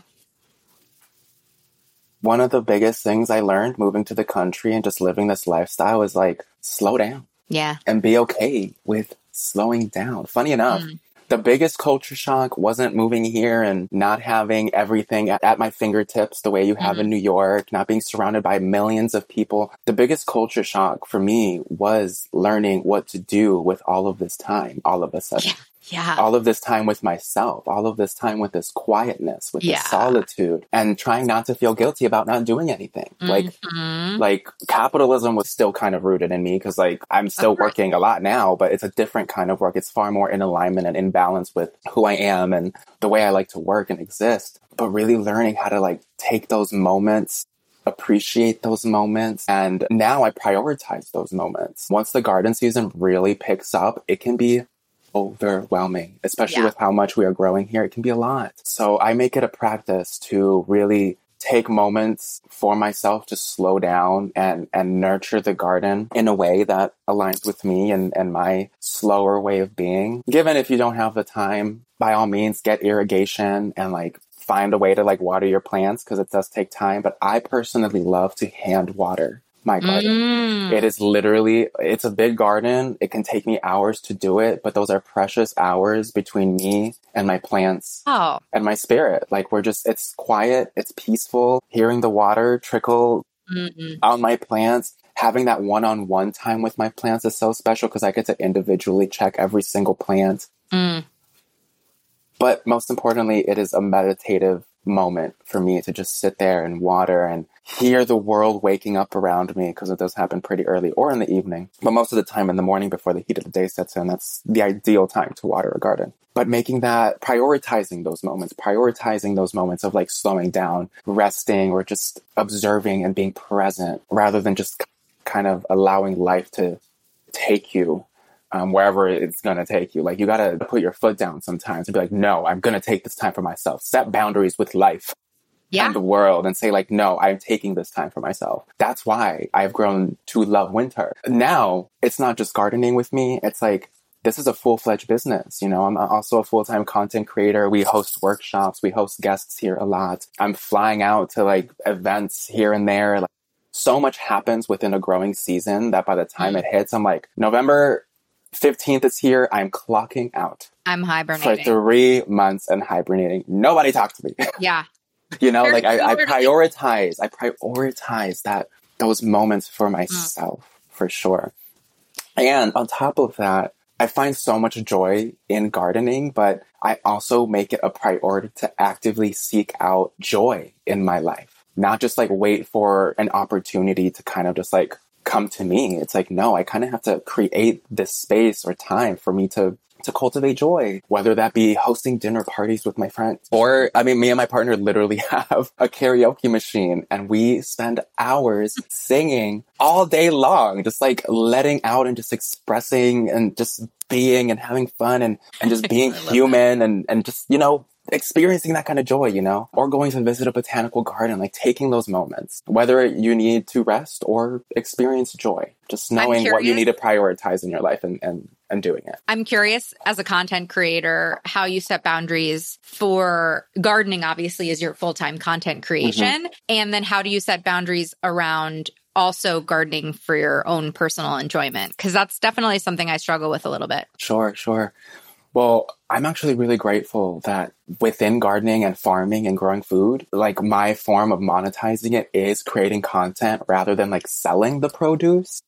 One of the biggest things I learned moving to the country and just living this lifestyle is like, slow down. Yeah. And be okay with slowing down. Funny enough, the biggest culture shock wasn't moving here and not having everything at my fingertips the way you have in New York, not being surrounded by millions of people. The biggest culture shock for me was learning what to do with all of this time, all of a sudden. Yeah. All of this time with myself, all of this time with this quietness, with this solitude, and trying not to feel guilty about not doing anything. Like capitalism was still kind of rooted in me because like I'm still working a lot now, but it's a different kind of work. It's far more in alignment and in balance with who I am and the way I like to work and exist. But really learning how to like take those moments, appreciate those moments. And now I prioritize those moments. Once the garden season really picks up, it can be overwhelming, especially with how much we are growing here. It can be a lot. So I make it a practice to really take moments for myself to slow down and nurture the garden in a way that aligns with me and my slower way of being. Given if you don't have the time, by all means, get irrigation and like find a way to like water your plants because it does take time. But I personally love to hand water my garden. It is literally, it's a big garden. It can take me hours to do it, but those are precious hours between me and my plants and my spirit. Like it's quiet, it's peaceful, hearing the water trickle on my plants. Having that one-on-one time with my plants is so special because I get to individually check every single plant. But most importantly, it is a meditative moment for me to just sit there and water and hear the world waking up around me because it does happen pretty early or in the evening. But most of the time in the morning before the heat of the day sets in, that's the ideal time to water a garden. But making that, prioritizing those moments of like slowing down, resting, or just observing and being present rather than just kind of allowing life to take you wherever it's going to take you. Like you got to put your foot down sometimes and be like, no, I'm going to take this time for myself. Set boundaries with life and the world and say like, no, I'm taking this time for myself. That's why I've grown to love winter. Now it's not just gardening with me. It's like, this is a full-fledged business. You know, I'm also a full-time content creator. We host workshops. We host guests here a lot. I'm flying out to like events here and there. Like, so much happens within a growing season that by the time it hits, I'm like, November 15th is here. I'm clocking out. I'm hibernating. For 3 months and hibernating. Nobody talk to me. Yeah. You know, like I prioritize those moments for myself for sure. And on top of that, I find so much joy in gardening, but I also make it a priority to actively seek out joy in my life. Not just like wait for an opportunity to kind of just like come to me. It's like, no, I kind of have to create this space or time for me to cultivate joy, whether that be hosting dinner parties with my friends or, I mean, me and my partner literally have a karaoke machine and we spend hours singing all day long, just like letting out and just expressing and just being and having fun and just being human and just, you know, experiencing that kind of joy, you know, or going to visit a botanical garden, like taking those moments, whether you need to rest or experience joy, just knowing what you need to prioritize in your life and doing it. I'm curious, as a content creator, how you set boundaries for gardening, obviously, is your full-time content creation. And then how do you set boundaries around also gardening for your own personal enjoyment? Because that's definitely something I struggle with a little bit. Sure. Well, I'm actually really grateful that within gardening and farming and growing food, like my form of monetizing it is creating content rather than like selling the produce.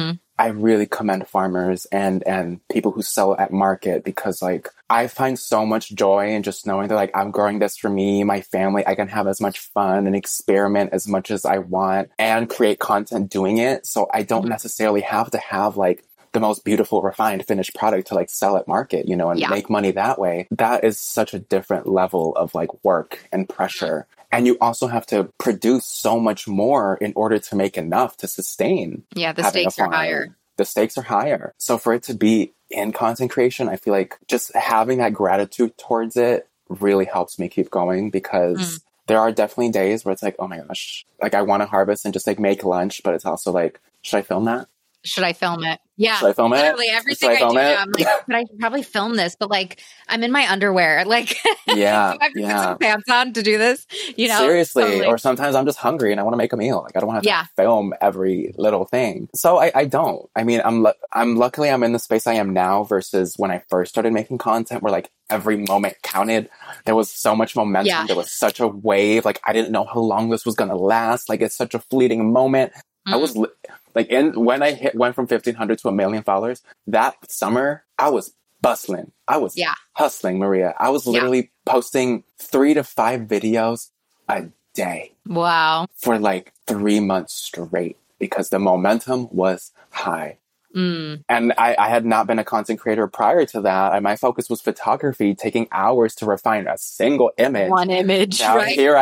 I really commend farmers and people who sell at market because like I find so much joy in just knowing that like I'm growing this for me, my family. I can have as much fun and experiment as much as I want and create content doing it. So I don't necessarily have to have like the most beautiful, refined, finished product to like sell at market, you know, and make money that way. That is such a different level of like work and pressure. And you also have to produce so much more in order to make enough to sustain. Yeah, the stakes are higher. The stakes are higher. So for it to be in content creation, I feel like just having that gratitude towards it really helps me keep going because there are definitely days where it's like, oh my gosh, like I want to harvest and just like make lunch, but it's also like, should I film that? Should I film it? Yeah. Should I film it? Literally everything I do now, I'm like, but I should probably film this. But like, I'm in my underwear. Like, yeah, do I have to put some pants on to do this? You know, seriously. totally. Or sometimes I'm just hungry and I want to make a meal. Like I don't want to have to film every little thing. So I don't. I mean, I'm luckily I'm in the space I am now versus when I first started making content, where like every moment counted. There was so much momentum. Yeah. There was such a wave. Like I didn't know how long this was gonna last. Like it's such a fleeting moment. I was like, when I went from 1,500 to 1 million followers, that summer, I was bustling. I was hustling, Maria. I was literally posting 3 to 5 videos a day. Wow. For like 3 months straight because the momentum was high. And I had not been a content creator prior to that. My focus was photography, taking hours to refine a single image. One image, now, right? Here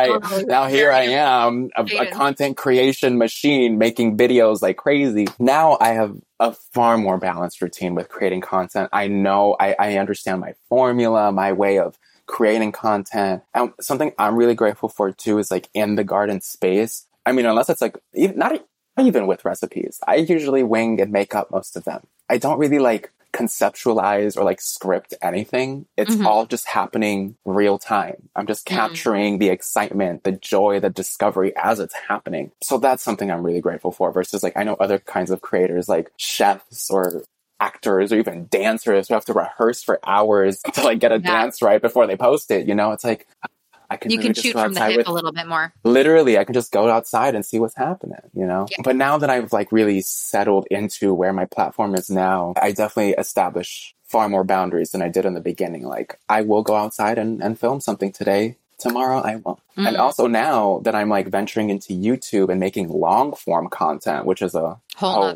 I am, a content creation machine making videos like crazy. Now I have a far more balanced routine with creating content. I know, I understand my formula, my way of creating content. And something I'm really grateful for too is like in the garden space. I mean, unless it's like, not even with recipes, I usually wing and make up most of them. I don't really like conceptualize or like script anything. It's all just happening real time. I'm just capturing the excitement, the joy, the discovery as it's happening. So that's something I'm really grateful for versus like, I know other kinds of creators like chefs or actors or even dancers who have to rehearse for hours to like get a dance right before they post it. You know, it's like, you can shoot from the hip a little bit more. Literally, I can just go outside and see what's happening, you know? Yeah. But now that I've like really settled into where my platform is now, I definitely establish far more boundaries than I did in the beginning. Like, I will go outside and film something today. Tomorrow, I won't. And also now that I'm like venturing into YouTube and making long form content, which is a whole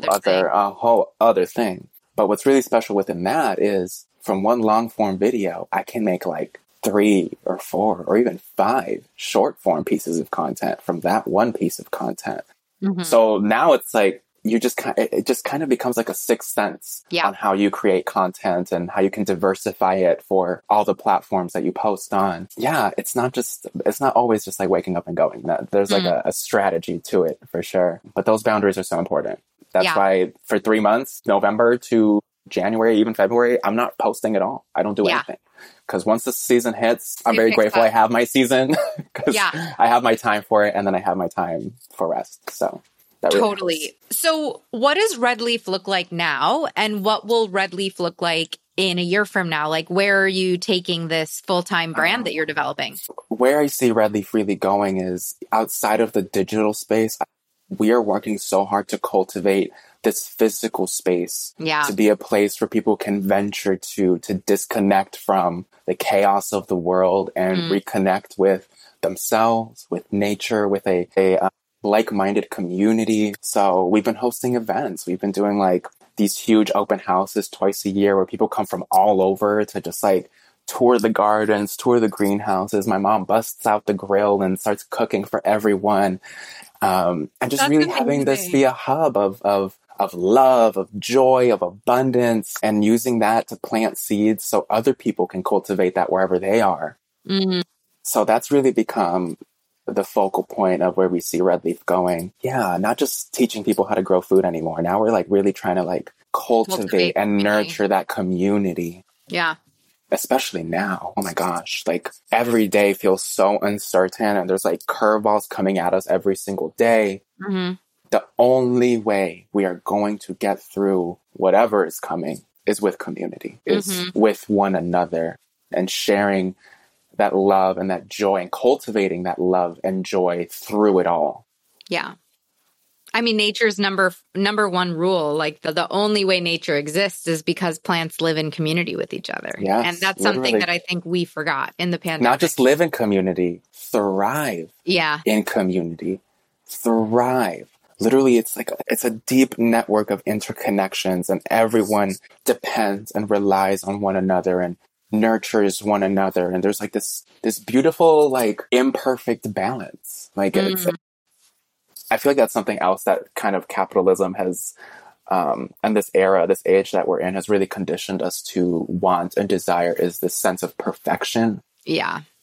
other thing. But what's really special within that is from one long form video, I can make like 3 or 4 or even 5 short form pieces of content from that one piece of content. So now it's like it just kind of becomes like a sixth sense on how you create content and how you can diversify it for all the platforms that you post on. Yeah, it's not always just like waking up and going. There's like a strategy to it for sure. But those boundaries are so important. That's why for 3 months, November to January, even February, I'm not posting at all. I don't do anything. Because once the season hits, I'm very grateful I have my season because I have my time for it and then I have my time for rest. So that totally. Really so what does Red Leaf look like now? And what will Red Leaf look like in a year from now? Like, where are you taking this full-time brand that you're developing? Where I see Red Leaf really going is outside of the digital space. We are working so hard to cultivate this physical space to be a place where people can venture to disconnect from the chaos of the world and reconnect with themselves, with nature, with a like-minded community. So we've been hosting events. We've been doing like these huge open houses twice a year where people come from all over to just like tour the gardens, tour the greenhouses. My mom busts out the grill and starts cooking for everyone. And just That's really amazing. Having this be a hub of love, of joy, of abundance, and using that to plant seeds so other people can cultivate that wherever they are. So that's really become the focal point of where we see Red Leaf going. Yeah, not just teaching people how to grow food anymore. Now we're like really trying to like cultivate and nurture that community. Yeah. Especially now. Oh my gosh. Like every day feels so uncertain and there's like curveballs coming at us every single day. The only way we are going to get through whatever is coming is with community, is with one another and sharing that love and that joy and cultivating that love and joy through it all. Yeah. I mean, nature's number one rule, like the only way nature exists is because plants live in community with each other. Yes, and that's something that I think we forgot in the pandemic. Not just live in community, thrive in community, thrive. Literally, it's a deep network of interconnections and everyone depends and relies on one another and nurtures one another. And there's like this beautiful, like imperfect balance. Like I feel like that's something else that kind of capitalism has, and this age that we're in has really conditioned us to want and desire is this sense of perfection. Yeah.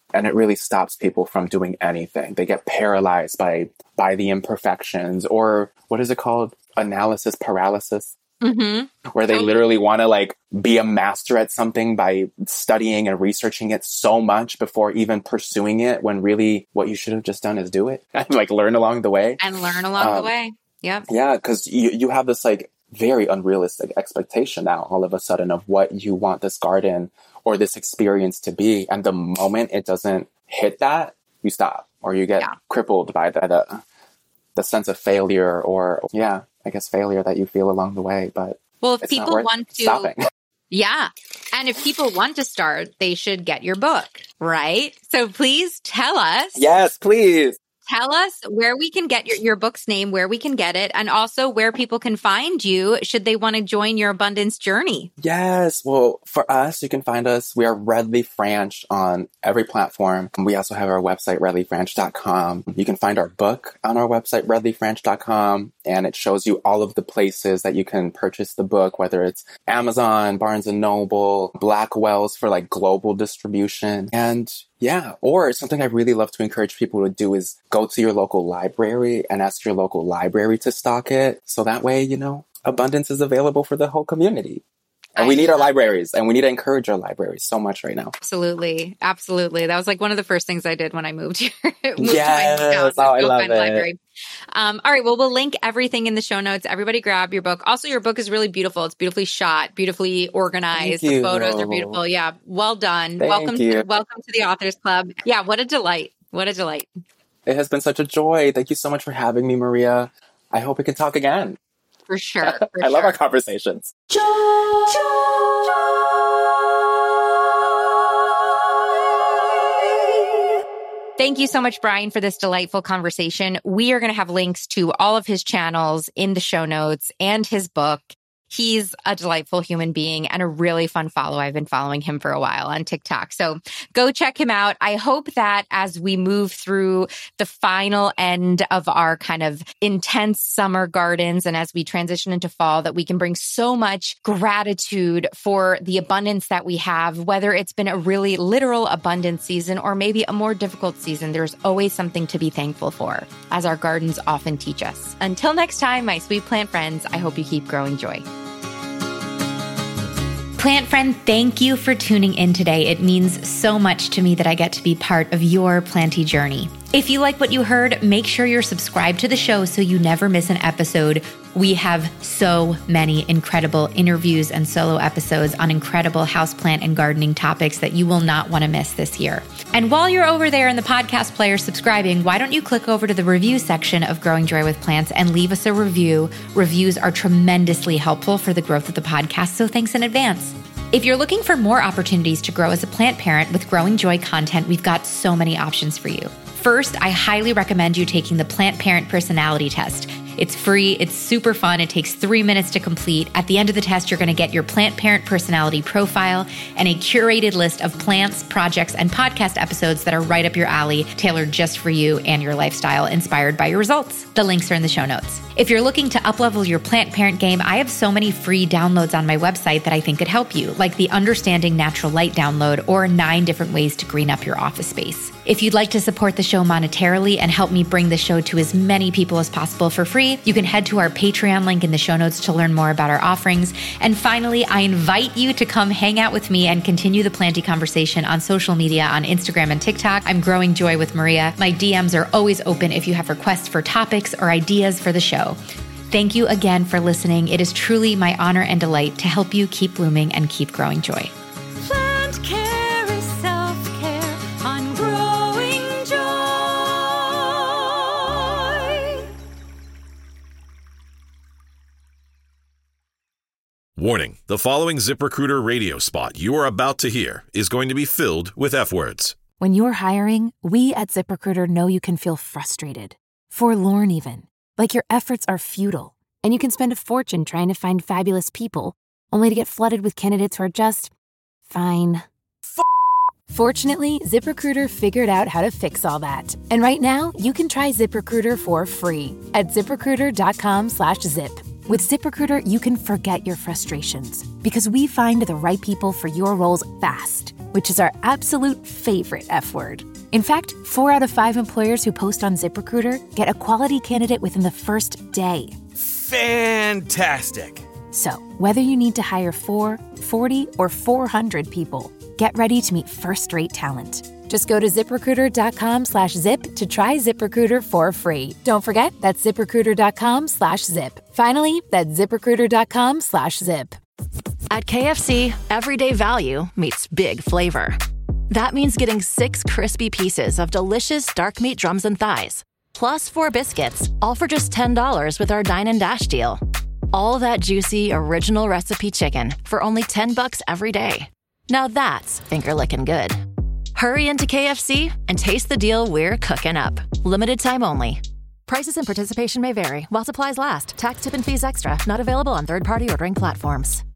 And it really stops people from doing anything. They get paralyzed by the imperfections, or what is it called? Analysis paralysis. Where they literally want to like be a master at something by studying and researching it so much before even pursuing it, when really what you should have just done is do it and like learn along the way. Yep. Yeah, because you have this like very unrealistic expectation now all of a sudden of what you want this garden or this experience to be. And the moment it doesn't hit that, you stop, or you get crippled by the sense of failure, or I guess failure that you feel along the way. But if people want to stopping. And if people want to start, they should get your book, right? So please tell us. Yes, please. Tell us where we can get your book's name, where we can get it, and also where people can find you should they want to join your abundance journey. Yes. Well, for us, you can find us. We are Redley Franch on every platform. We also have our website, redleyfranch.com. You can find our book on our website, redleyfranch.com, and it shows you all of the places that you can purchase the book, whether it's Amazon, Barnes & Noble, Blackwell's for like global distribution. And or something I really love to encourage people to do is go to your local library and ask your local library to stock it. So that way, abundance is available for the whole community. And we need our libraries, and we need to encourage our libraries so much right now. Absolutely. Absolutely. That was like one of the first things I did when I moved here. Yes. I love it. Library. All right. Well, we'll link everything in the show notes. Everybody grab your book. Also, your book is really beautiful. It's beautifully shot, beautifully organized. The photos are beautiful. Yeah. Well done. Welcome to the Authors Club. Yeah. What a delight. What a delight. It has been such a joy. Thank you so much for having me, Maria. I hope we can talk again. For sure. I love our conversations. Thank you so much, Brian, for this delightful conversation. We are going to have links to all of his channels in the show notes and his book. He's a delightful human being and a really fun follow. I've been following him for a while on TikTok. So go check him out. I hope that as we move through the final end of our kind of intense summer gardens and as we transition into fall, that we can bring so much gratitude for the abundance that we have, whether it's been a really literal abundance season or maybe a more difficult season. There's always something to be thankful for, as our gardens often teach us. Until next time, my sweet plant friends, I hope you keep growing joy. Plant friend, thank you for tuning in today. It means so much to me that I get to be part of your planty journey. If you like what you heard, make sure you're subscribed to the show so you never miss an episode. We have so many incredible interviews and solo episodes on incredible houseplant and gardening topics that you will not want to miss this year. And while you're over there in the podcast player subscribing, why don't you click over to the review section of Growing Joy with Plants and leave us a review? Reviews are tremendously helpful for the growth of the podcast, so thanks in advance. If you're looking for more opportunities to grow as a plant parent with Growing Joy content, we've got so many options for you. First, I highly recommend you taking the Plant Parent Personality Test. It's free, it's super fun, it takes 3 minutes to complete. At the end of the test, you're going to get your plant parent personality profile and a curated list of plants, projects, and podcast episodes that are right up your alley, tailored just for you and your lifestyle, inspired by your results. The links are in the show notes. If you're looking to uplevel your plant parent game, I have so many free downloads on my website that I think could help you, like the Understanding Natural Light download or 9 different ways to green up your office space. If you'd like to support the show monetarily and help me bring the show to as many people as possible for free, you can head to our Patreon link in the show notes to learn more about our offerings. And finally, I invite you to come hang out with me and continue the planty conversation on social media on Instagram and TikTok. I'm Growing Joy with Maria. My DMs are always open if you have requests for topics or ideas for the show. Thank you again for listening. It is truly my honor and delight to help you keep blooming and keep growing joy. Plant care is self-care on Growing Joy. Warning, the following ZipRecruiter radio spot you are about to hear is going to be filled with F-words. When you're hiring, we at ZipRecruiter know you can feel frustrated, forlorn even, like your efforts are futile, and you can spend a fortune trying to find fabulous people, only to get flooded with candidates who are just fine. Fortunately, ZipRecruiter figured out how to fix all that. And right now, you can try ZipRecruiter for free at ZipRecruiter.com/zip. With ZipRecruiter, you can forget your frustrations because we find the right people for your roles fast. which is our absolute favorite F word. In fact, 4 out of 5 employers who post on ZipRecruiter get a quality candidate within the first day. Fantastic. So, whether you need to hire 4, 40, or 400 people, get ready to meet first-rate talent. Just go to ZipRecruiter.com/zip to try ZipRecruiter for free. Don't forget, that's ZipRecruiter.com/zip. Finally, that's ZipRecruiter.com/zip. At KFC, everyday value meets big flavor. That means getting 6 crispy pieces of delicious dark meat drums and thighs, plus 4 biscuits, all for just $10 with our Dine and Dash deal. All that juicy, original recipe chicken for only $10 every day. Now that's finger-licking good. Hurry into KFC and taste the deal we're cooking up. Limited time only. Prices and participation may vary while supplies last. Tax, tip, and fees extra. Not available on third-party ordering platforms.